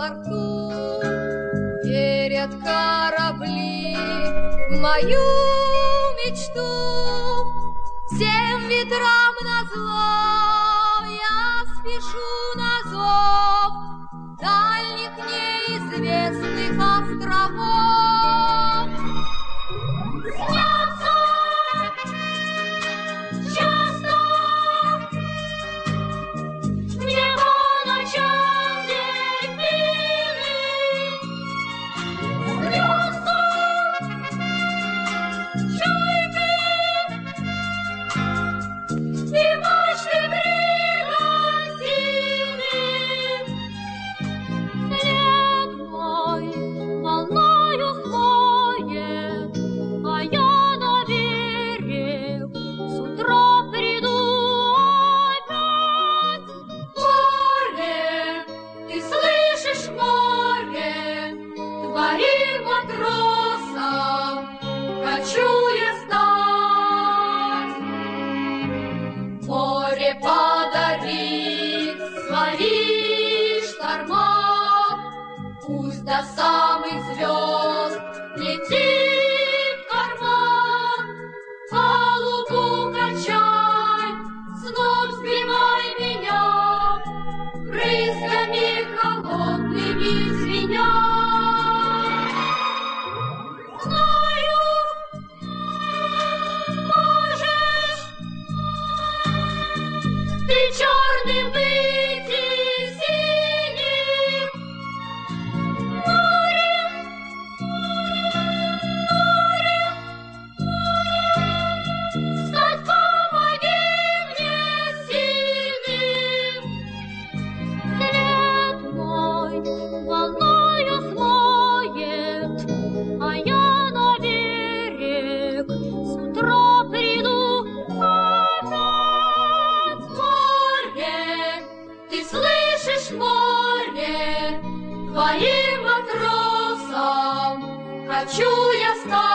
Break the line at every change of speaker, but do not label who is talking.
порту верят корабли в мою мечту. Всем ветрам назло я спешу на зов дальних неизвестных островов. Снятся часто мне по ночам дельфины, снятся чайки и мачты бригантины. След мой волною смоет, а я на берег с утра приду опять. Море, ты слышишь, море, твоим матросом хочу я стать. Море подарит свои шторма, пусть до самых звезд летит карман. Палубу качай, снова сбивай меня, брызгами холодными звеня. Знаю, можешь ты черным быть и синим морем, стать, помоги мне сильным. След мой волною смоет, а я на берег с утра приду опять. Море, ты слышишь, море, твоим матросом хочу я стать.